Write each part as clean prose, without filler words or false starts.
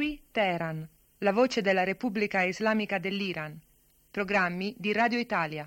qui Teheran, la voce della Repubblica Islamica dell'Iran. Programmi di Radio Italia.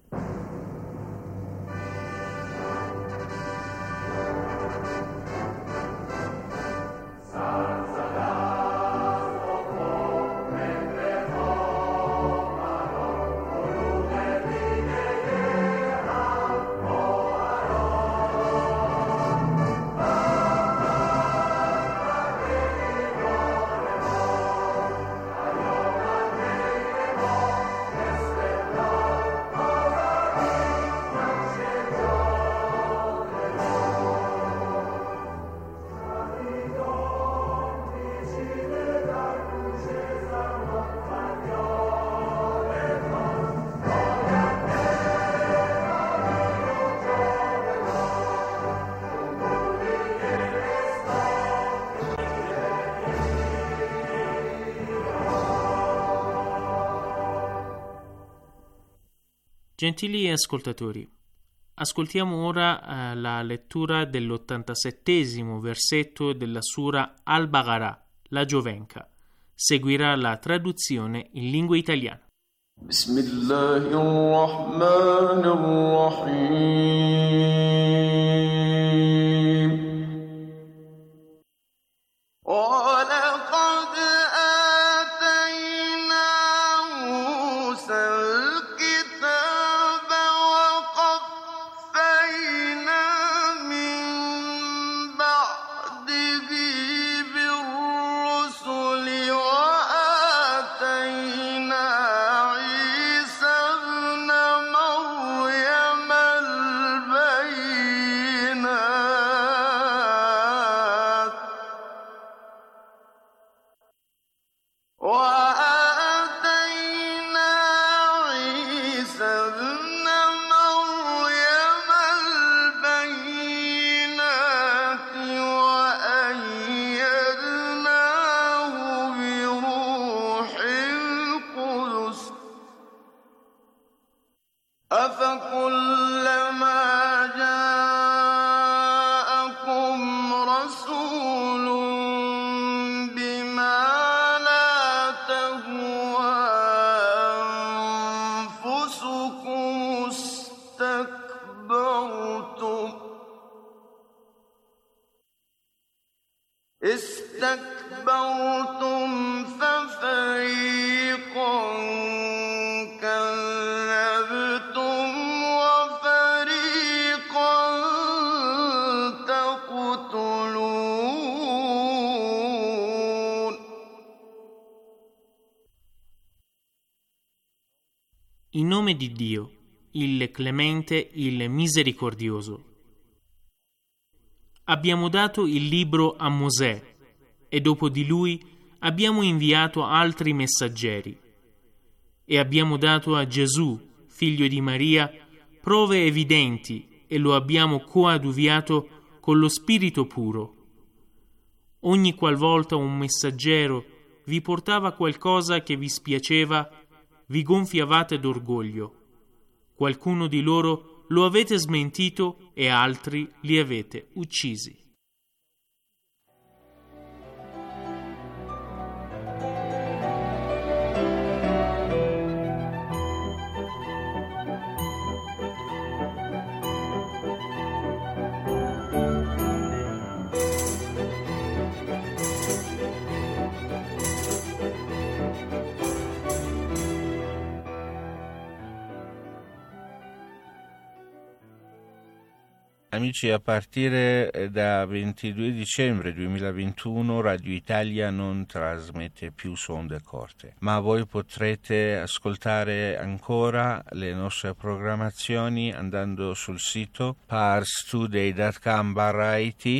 Gentili ascoltatori, ascoltiamo ora la lettura dell'87° versetto della Sura Al-Baqarah, la Giovenca. Seguirà la traduzione in lingua italiana. Bismillahirrahmanirrahim. استكبرتم ففريقا كذبتم وفريقا تقتلون. In nome di Dio, il Clemente, il Misericordioso. Abbiamo dato il libro a Mosè e dopo di lui abbiamo inviato altri messaggeri e abbiamo dato a Gesù, figlio di Maria, prove evidenti e lo abbiamo coadiuviato con lo Spirito puro. Ogni qualvolta un messaggero vi portava qualcosa che vi spiaceva, vi gonfiavate d'orgoglio. Qualcuno di loro lo avete smentito e altri li avete uccisi. Amici, a partire da 22 dicembre 2021 Radio Italia non trasmette più su onde corte, ma voi potrete ascoltare ancora le nostre programmazioni andando sul sito parstoday.com/it.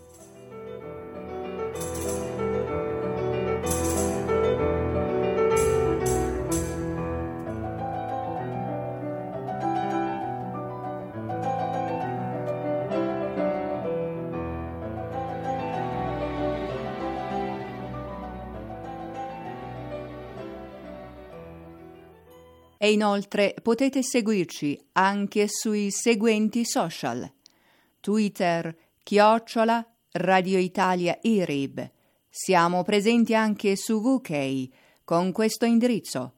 E inoltre potete seguirci anche sui seguenti social: Twitter @ Radio Italia IRIB, Siamo presenti anche su VK con questo indirizzo: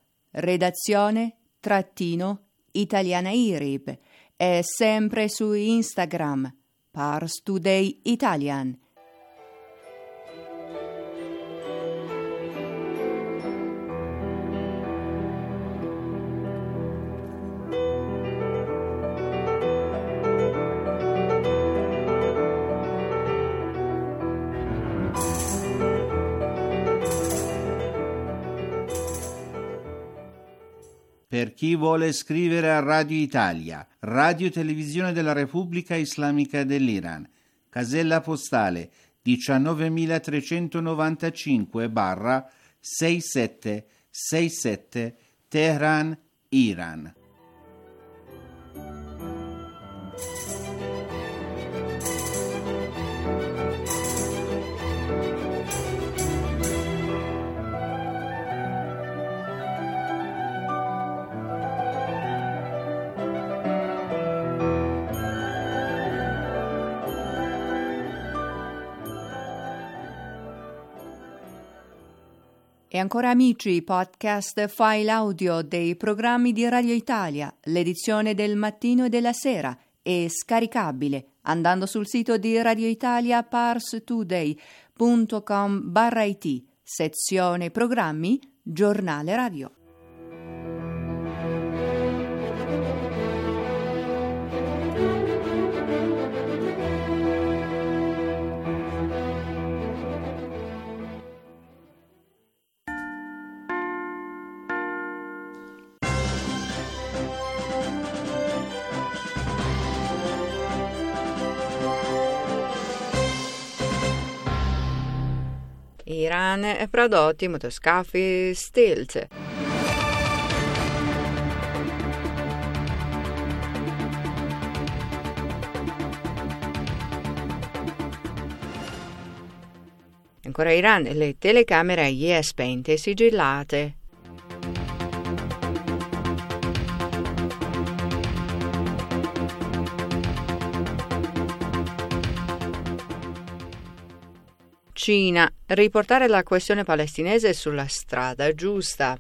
redazione-italianairib, e sempre su Instagram Pars Today Italian. Per chi vuole scrivere a Radio Italia, Radio Televisione della Repubblica Islamica dell'Iran, casella postale 19.395/6767 Teheran, Iran. E ancora amici, podcast file audio dei programmi di Radio Italia, l'edizione del mattino e della sera, è scaricabile andando sul sito di Radio Italia parstoday.com/it, sezione programmi, giornale radio. Iran prodotti motoscafi Stealth. Ancora Iran, le telecamere IE spente e sigillate. Cina, riportare la questione palestinese sulla strada giusta.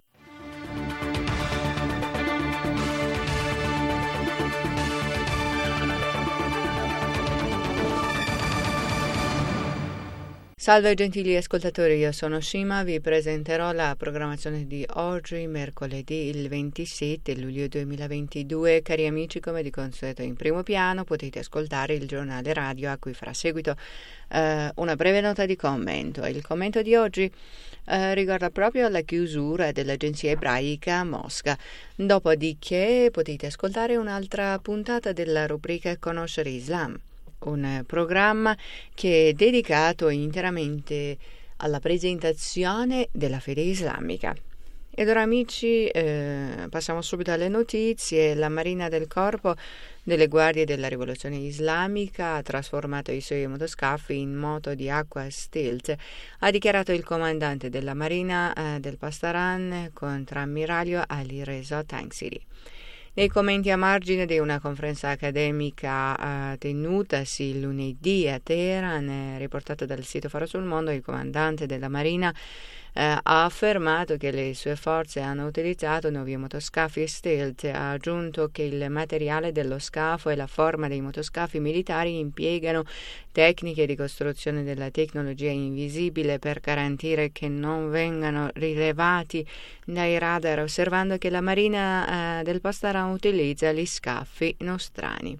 Salve gentili ascoltatori, io sono Shima, vi presenterò la programmazione di oggi, mercoledì il 27 luglio 2022. Cari amici, come di consueto in primo piano potete ascoltare il giornale radio a cui farà seguito una breve nota di commento. Il commento di oggi riguarda proprio la chiusura dell'agenzia ebraica a Mosca. Dopodiché potete ascoltare un'altra puntata della rubrica Conoscere Islam, un programma che è dedicato interamente alla presentazione della fede islamica. Ed ora amici, passiamo subito alle notizie. La Marina del Corpo delle Guardie della Rivoluzione Islamica ha trasformato i suoi motoscafi in moto di acqua Stealth, ha dichiarato il comandante della Marina del Pasdaran, contrammiraglio Ali Reza Tangsiri. Nei commenti a margine di una conferenza accademica tenutasi lunedì a Teheran, riportato dal sito Faro sul Mondo, il comandante della Marina ha affermato che le sue forze hanno utilizzato nuovi motoscafi Stealth. Ha aggiunto che il materiale dello scafo e la forma dei motoscafi militari impiegano tecniche di costruzione della tecnologia invisibile per garantire che non vengano rilevati dai radar, osservando che la Marina del Pasdaran utilizza gli scaffi nostrani.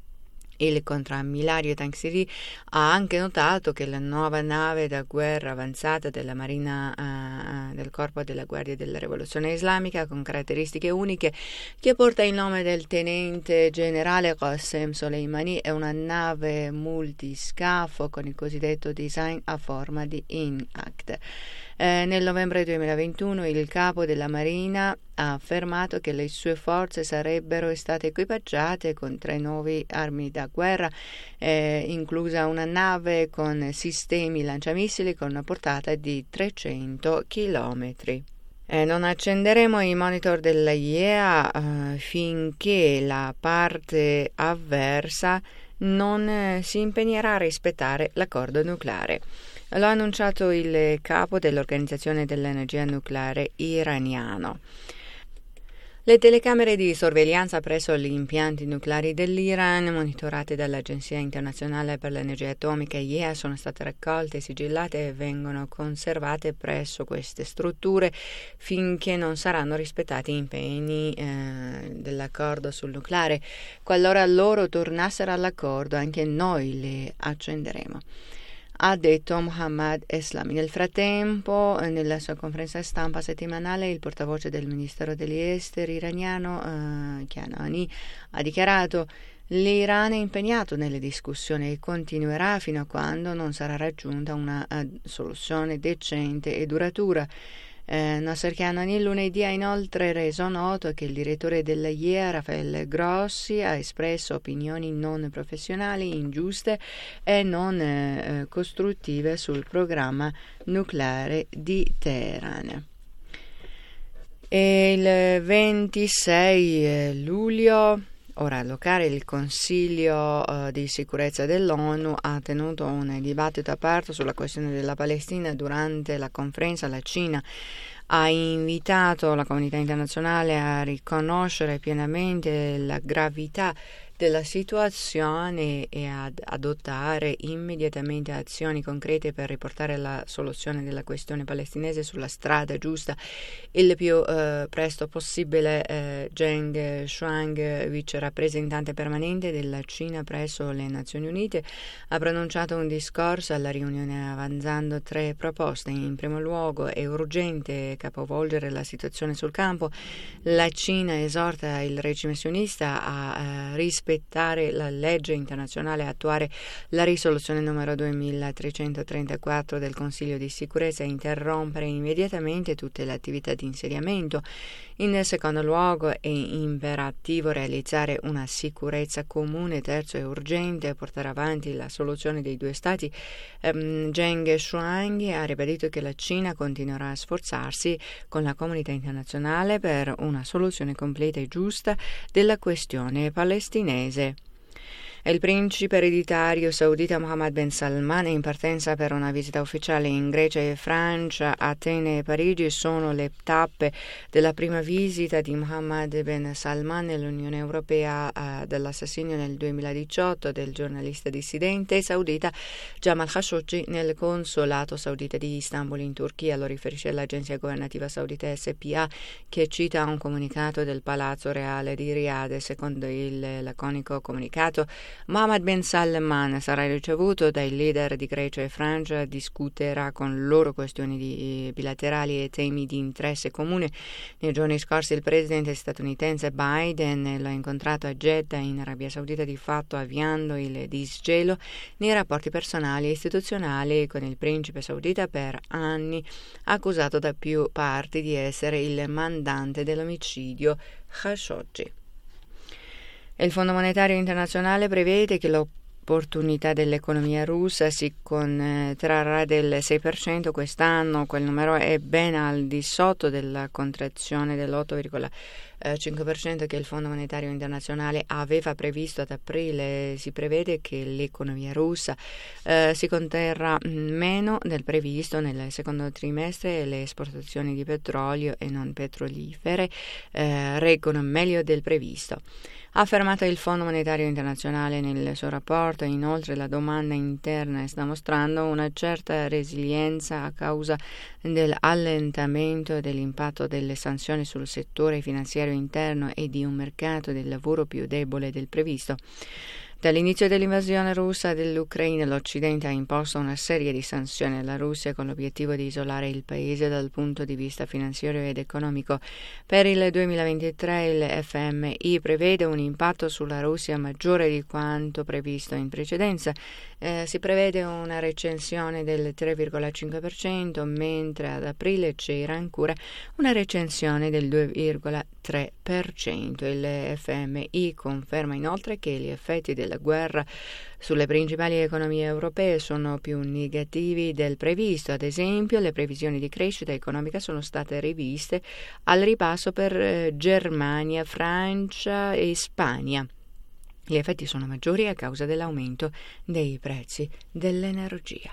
Il contrammiraglio Tangsiri ha anche notato che la nuova nave da guerra avanzata della Marina del Corpo della Guardia della Rivoluzione Islamica, con caratteristiche uniche, che porta il nome del tenente generale Qasem Soleimani, è una nave multiscafo con il cosiddetto design a forma di Impact. Nel novembre 2021 il capo della Marina ha affermato che le sue forze sarebbero state equipaggiate con 3 nuove armi da guerra, inclusa una nave con sistemi lanciamissili con una portata di 300 chilometri. Non accenderemo i monitor della IEA finché la parte avversa non si impegnerà a rispettare l'accordo nucleare. Lo ha annunciato il capo dell'Organizzazione dell'Energia Nucleare iraniano. Le telecamere di sorveglianza presso gli impianti nucleari dell'Iran, monitorate dall'Agenzia internazionale per l'energia atomica IAEA, sono state raccolte, sigillate e vengono conservate presso queste strutture finché non saranno rispettati gli impegni dell'accordo sul nucleare. Qualora loro tornassero all'accordo, anche noi le accenderemo, ha detto Mohammad Eslami. Nel frattempo, nella sua conferenza stampa settimanale, il portavoce del Ministero degli Esteri iraniano, Kianani, ha dichiarato: l'Iran è impegnato nelle discussioni e continuerà fino a quando non sarà raggiunta una soluzione decente e duratura. Nasser Kanani lunedì ha inoltre reso noto che il direttore della IAEA, Rafael Grossi, ha espresso opinioni non professionali, ingiuste e non costruttive sul programma nucleare di Teheran. E il 26 luglio ora locale, il Consiglio di sicurezza dell'ONU ha tenuto un dibattito aperto sulla questione della Palestina. Durante la conferenza la Cina ha invitato la comunità internazionale a riconoscere pienamente la gravità della situazione e ad adottare immediatamente azioni concrete per riportare la soluzione della questione palestinese sulla strada giusta il più presto possibile. Zheng Shuang, vice rappresentante permanente della Cina presso le Nazioni Unite, ha pronunciato un discorso alla riunione avanzando 3 proposte. In primo luogo, è urgente capovolgere la situazione sul campo. La Cina esorta il regime sionista a rispettare la legge internazionale e attuare la risoluzione numero 2334 del Consiglio di sicurezza e interrompere immediatamente tutte le attività di insediamento. In secondo luogo, è imperativo realizzare una sicurezza comune. Terzo, è urgente portare avanti la soluzione dei 2 stati. Zheng Shuang ha ribadito che la Cina continuerà a sforzarsi con la comunità internazionale per una soluzione completa e giusta della questione palestinese. Il principe ereditario saudita Mohammed bin Salman è in partenza per una visita ufficiale in Grecia e Francia. Atene e Parigi sono le tappe della prima visita di Mohammed bin Salman nell'Unione Europea dall'assassinio nel 2018 del giornalista dissidente saudita Jamal Khashoggi nel consolato saudita di Istanbul in Turchia. Lo riferisce l'agenzia governativa saudita SPA, che cita un comunicato del Palazzo Reale di Riyadh. Secondo il laconico comunicato, Mohammed bin Salman sarà ricevuto dai leader di Grecia e Francia, discuterà con loro questioni bilaterali e temi di interesse comune. Nei giorni scorsi il presidente statunitense Biden lo ha incontrato a Jeddah in Arabia Saudita, di fatto avviando il disgelo nei rapporti personali e istituzionali con il principe saudita, per anni accusato da più parti di essere il mandante dell'omicidio Khashoggi. Il Fondo Monetario Internazionale prevede che l'opportunità dell'economia russa si contrarrà del 6% quest'anno. Quel numero è ben al di sotto della contrazione dell'8,5% che il Fondo Monetario Internazionale aveva previsto ad aprile. Si prevede che l'economia russa si contrarrà meno del previsto nel secondo trimestre e le esportazioni di petrolio e non petrolifere reggono meglio del previsto. Ha affermato il Fondo Monetario Internazionale nel suo rapporto. Inoltre la domanda interna sta mostrando una certa resilienza a causa dell'allentamento dell'impatto delle sanzioni sul settore finanziario interno e di un mercato del lavoro più debole del previsto. Dall'inizio dell'invasione russa dell'Ucraina, l'Occidente ha imposto una serie di sanzioni alla Russia con l'obiettivo di isolare il paese dal punto di vista finanziario ed economico. Per il 2023 il FMI prevede un impatto sulla Russia maggiore di quanto previsto in precedenza. Si prevede una recensione del 3,5%, mentre ad aprile c'era ancora una recensione del 2,3%. Il FMI conferma inoltre che gli effetti della guerra sulle principali economie europee sono più negativi del previsto. Ad esempio, le previsioni di crescita economica sono state riviste al ribasso per Germania, Francia e Spagna. Gli effetti sono maggiori a causa dell'aumento dei prezzi dell'energia.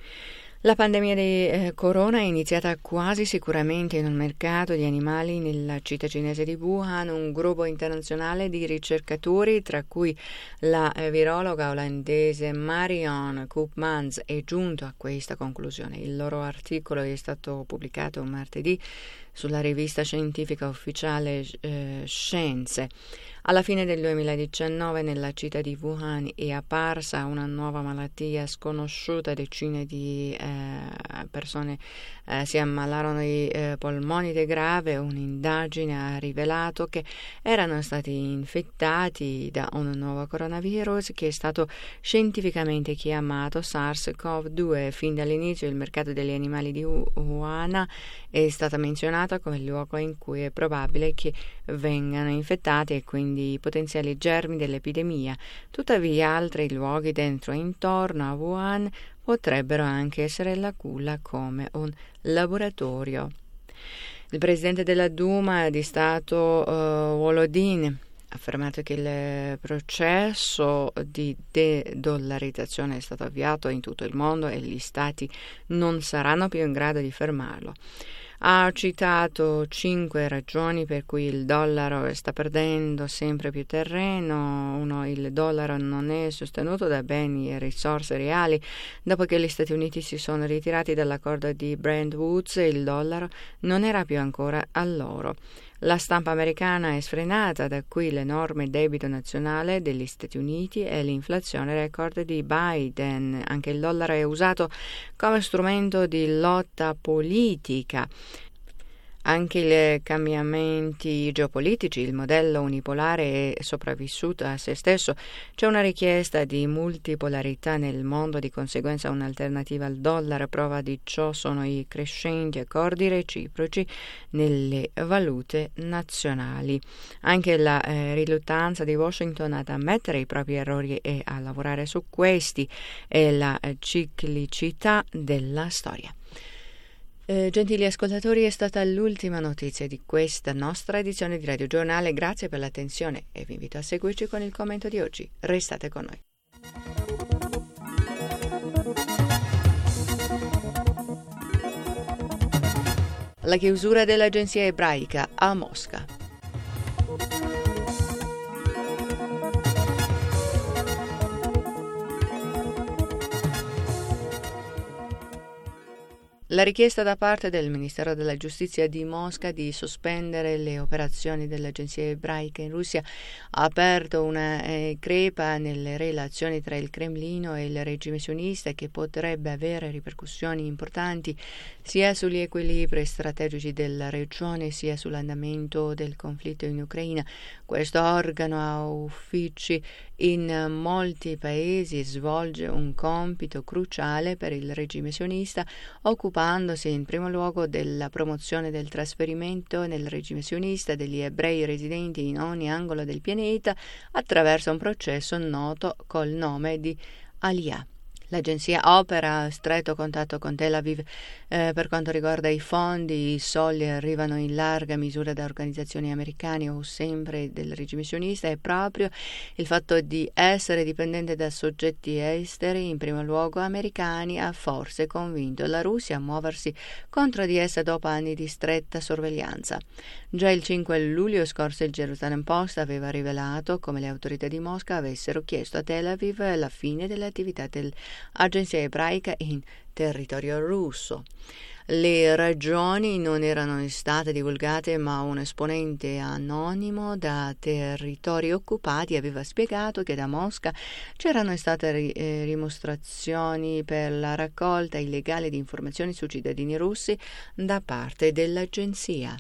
La pandemia di corona è iniziata quasi sicuramente in un mercato di animali nella città cinese di Wuhan. Un gruppo internazionale di ricercatori, tra cui la virologa olandese Marion Koopmans, è giunto a questa conclusione. Il loro articolo è stato pubblicato martedì sulla rivista scientifica ufficiale Scienze. Alla fine del 2019 nella città di Wuhan è apparsa una nuova malattia sconosciuta, decine di persone si ammalarono di polmonite grave. Un'indagine ha rivelato che erano stati infettati da un nuovo coronavirus che è stato scientificamente chiamato SARS-CoV-2. Fin dall'inizio il mercato degli animali di Wuhan è stata menzionata come il luogo in cui è probabile che vengano infettati e quindi i potenziali germi dell'epidemia. Tuttavia altri luoghi dentro e intorno a Wuhan potrebbero anche essere la culla come un laboratorio. Il presidente della Duma di Stato Volodin ha affermato che il processo di de-dollarizzazione è stato avviato in tutto il mondo e gli stati non saranno più in grado di fermarlo. Ha citato 5 ragioni per cui il dollaro sta perdendo sempre più terreno. 1. Il dollaro non è sostenuto da beni e risorse reali. Dopo che gli Stati Uniti si sono ritirati dall'accordo di Bretton Woods, il dollaro non era più ancora all'oro. La stampa americana è sfrenata, da qui l'enorme debito nazionale degli Stati Uniti e l'inflazione record di Biden. Anche il dollaro è usato come strumento di lotta politica. Anche i cambiamenti geopolitici, il modello unipolare è sopravvissuto a se stesso. C'è una richiesta di multipolarità nel mondo, di conseguenza un'alternativa al dollaro. Prova di ciò sono i crescenti accordi reciproci nelle valute nazionali. Anche la riluttanza di Washington ad ammettere i propri errori e a lavorare su questi e la ciclicità della storia. Gentili ascoltatori, è stata l'ultima notizia di questa nostra edizione di Radio Giornale. Grazie per l'attenzione e vi invito a seguirci con il commento di oggi. Restate con noi. La chiusura dell'agenzia ebraica a Mosca. La richiesta da parte del Ministero della Giustizia di Mosca di sospendere le operazioni dell'agenzia ebraica in Russia ha aperto una crepa nelle relazioni tra il Cremlino e il regime sionista, che potrebbe avere ripercussioni importanti sia sugli equilibri strategici della regione sia sull'andamento del conflitto in Ucraina. Questo organo ha uffici in molti paesi e svolge un compito cruciale per il regime sionista, occupandosi in primo luogo della promozione del trasferimento nel regime sionista degli ebrei residenti in ogni angolo del pianeta attraverso un processo noto col nome di Aliyah. L'agenzia opera a stretto contatto con Tel Aviv per quanto riguarda i fondi. I soldi arrivano in larga misura da organizzazioni americane o sempre del regime sionista, e proprio il fatto di essere dipendente da soggetti esteri, in primo luogo americani, ha forse convinto la Russia a muoversi contro di essa dopo anni di stretta sorveglianza. Già il 5 luglio scorso il Jerusalem Post aveva rivelato come le autorità di Mosca avessero chiesto a Tel Aviv la fine delle attività dell'agenzia ebraica in territorio russo. Le ragioni non erano state divulgate, ma un esponente anonimo da territori occupati aveva spiegato che da Mosca c'erano state dimostrazioni per la raccolta illegale di informazioni su cittadini russi da parte dell'agenzia.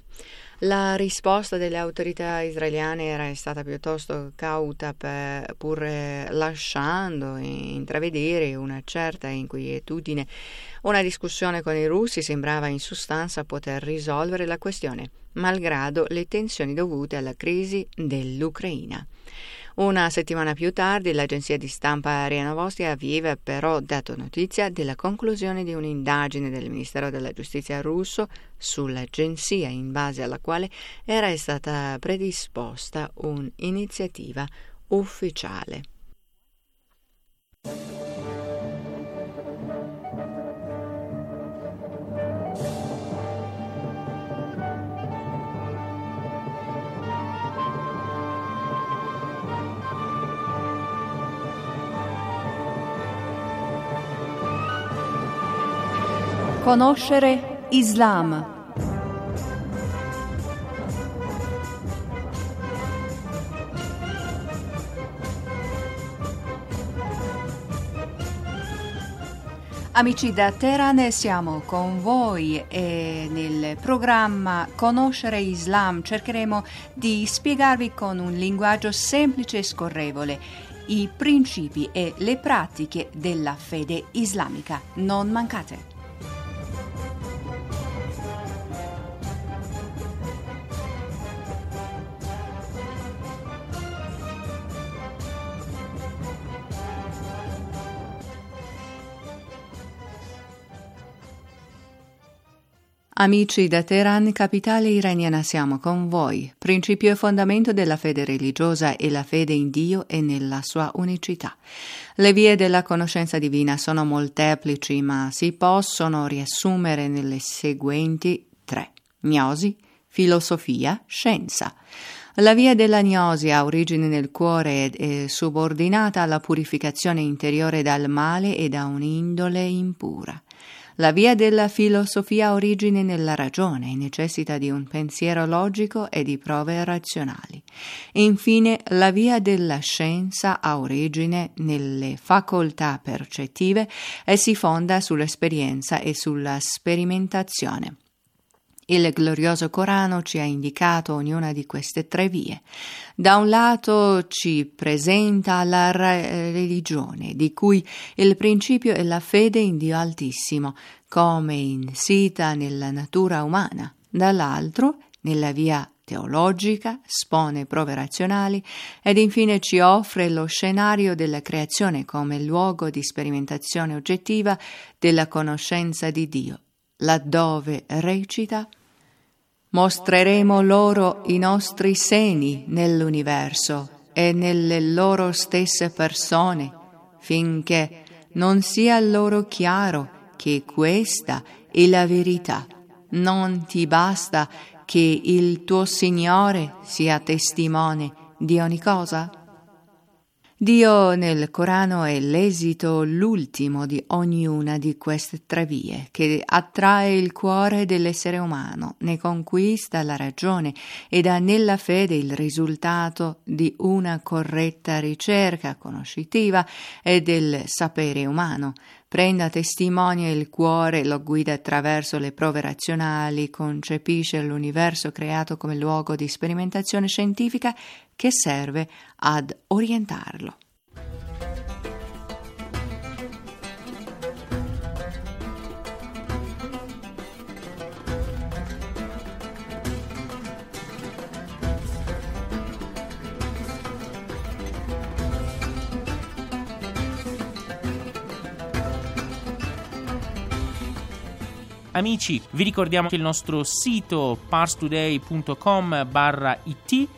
La risposta delle autorità israeliane era stata piuttosto cauta, pur lasciando intravedere una certa inquietudine. Una discussione con i russi sembrava in sostanza poter risolvere la questione, malgrado le tensioni dovute alla crisi dell'Ucraina. Una settimana più tardi l'agenzia di stampa RIA Novosti aveva però dato notizia della conclusione di un'indagine del Ministero della Giustizia russo sull'agenzia, in base alla quale era stata predisposta un'iniziativa ufficiale. Conoscere Islam. Amici da Teheran, siamo con voi e nel programma Conoscere Islam cercheremo di spiegarvi con un linguaggio semplice e scorrevole i principi e le pratiche della fede islamica. Non mancate! Amici da Teheran, capitale iraniana, siamo con voi. Principio e fondamento della fede religiosa è la fede in Dio e nella sua unicità. Le vie della conoscenza divina sono molteplici, ma si possono riassumere nelle seguenti 3: gnosi, filosofia, scienza. La via della gnosi ha origine nel cuore ed è subordinata alla purificazione interiore dal male e da un'indole impura. La via della filosofia ha origine nella ragione e necessita di un pensiero logico e di prove razionali. Infine, la via della scienza ha origine nelle facoltà percettive e si fonda sull'esperienza e sulla sperimentazione. Il glorioso Corano ci ha indicato ognuna di queste 3 vie. Da un lato ci presenta la religione, di cui il principio è la fede in Dio Altissimo, come insita nella natura umana. Dall'altro, nella via teologica, espone prove razionali ed infine ci offre lo scenario della creazione come luogo di sperimentazione oggettiva della conoscenza di Dio, laddove recita: mostreremo loro i nostri seni nell'universo e nelle loro stesse persone, finché non sia loro chiaro che questa è la verità. Non ti basta che il tuo Signore sia testimone di ogni cosa? Dio nel Corano è l'esito l'ultimo di ognuna di queste 3 vie, che attrae il cuore dell'essere umano, ne conquista la ragione e dà nella fede il risultato di una corretta ricerca conoscitiva e del sapere umano. Prenda testimonio il cuore, lo guida attraverso le prove razionali, concepisce l'universo creato come luogo di sperimentazione scientifica che serve ad orientarlo. Amici, vi ricordiamo che il nostro sito parstoday.com/it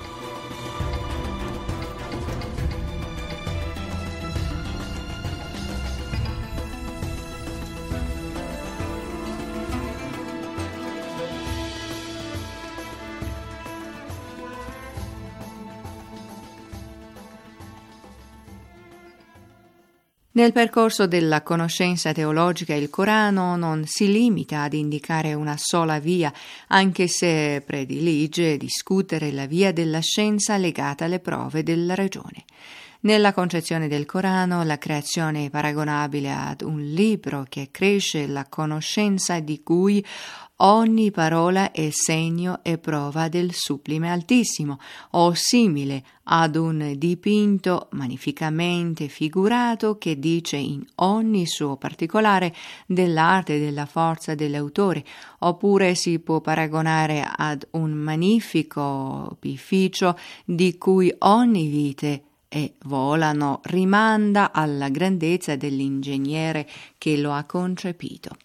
Nel percorso della conoscenza teologica il Corano non si limita ad indicare una sola via, anche se predilige discutere la via della scienza legata alle prove della ragione. Nella concezione del Corano, la creazione è paragonabile ad un libro che cresce la conoscenza di cui ogni parola è segno e prova del sublime Altissimo, o simile ad un dipinto magnificamente figurato che dice in ogni suo particolare dell'arte e della forza dell'autore, oppure si può paragonare ad un magnifico opificio di cui ogni vite e volano rimanda alla grandezza dell'ingegnere che lo ha concepito.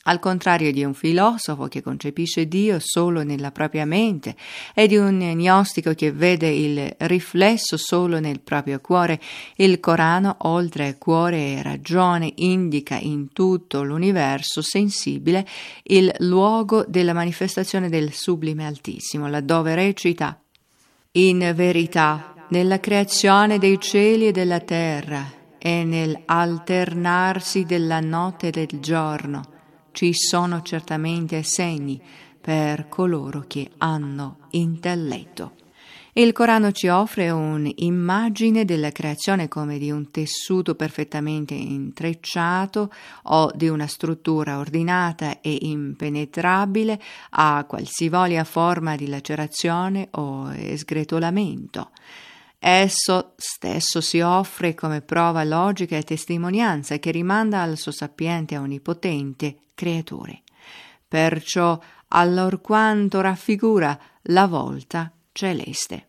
Al contrario di un filosofo che concepisce Dio solo nella propria mente e di un gnostico che vede il riflesso solo nel proprio cuore, il Corano, oltre a cuore e ragione, indica in tutto l'universo sensibile il luogo della manifestazione del Sublime Altissimo, laddove recita: in verità, nella creazione dei cieli e della terra e nell'alternarsi della notte e del giorno ci sono certamente segni per coloro che hanno intelletto. Il Corano ci offre un'immagine della creazione come di un tessuto perfettamente intrecciato o di una struttura ordinata e impenetrabile a qualsivoglia forma di lacerazione o sgretolamento. Esso stesso si offre come prova logica e testimonianza che rimanda al suo sapiente e onnipotente creatore. Perciò, allorquanto raffigura la volta celeste.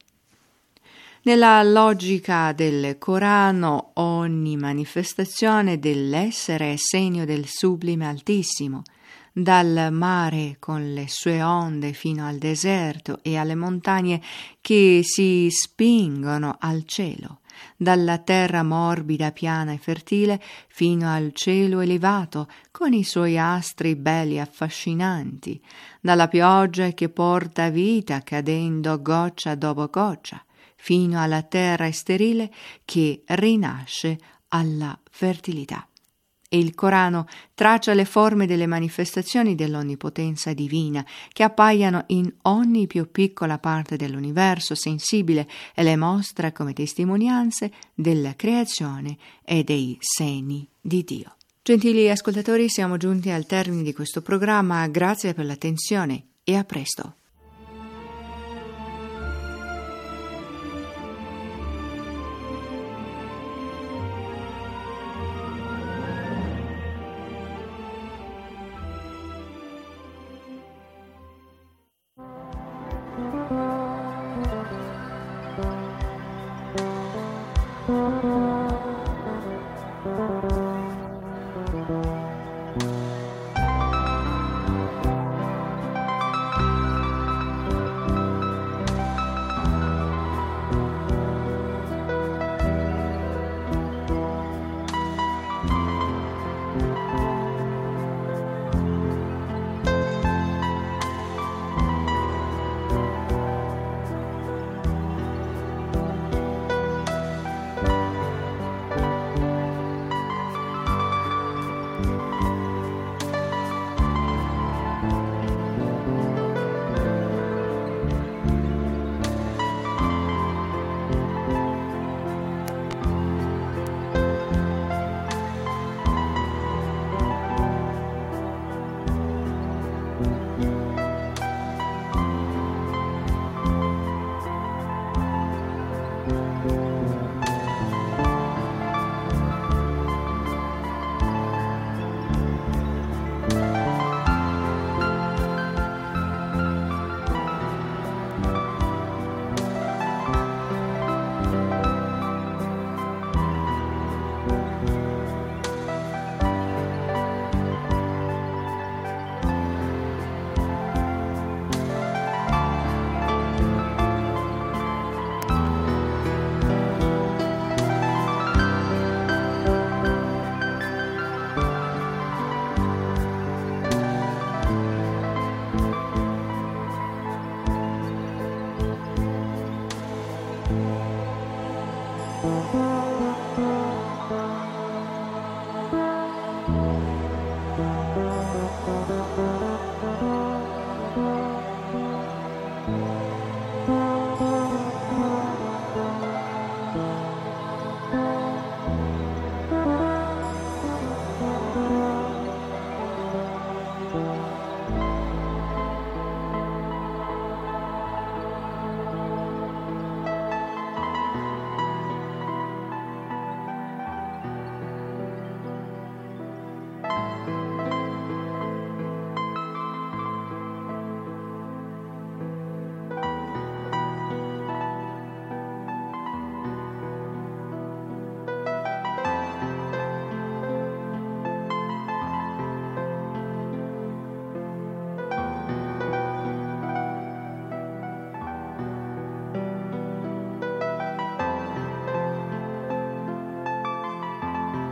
Nella logica del Corano, ogni manifestazione dell'essere è segno del Sublime Altissimo, dal mare con le sue onde fino al deserto e alle montagne che si spingono al cielo, dalla terra morbida, piana e fertile fino al cielo elevato con i suoi astri belli e affascinanti, dalla pioggia che porta vita cadendo goccia dopo goccia fino alla terra sterile che rinasce alla fertilità. Il Corano traccia le forme delle manifestazioni dell'onnipotenza divina che appaiono in ogni più piccola parte dell'universo sensibile e le mostra come testimonianze della creazione e dei segni di Dio. Gentili ascoltatori, siamo giunti al termine di questo programma. Grazie per l'attenzione e a presto.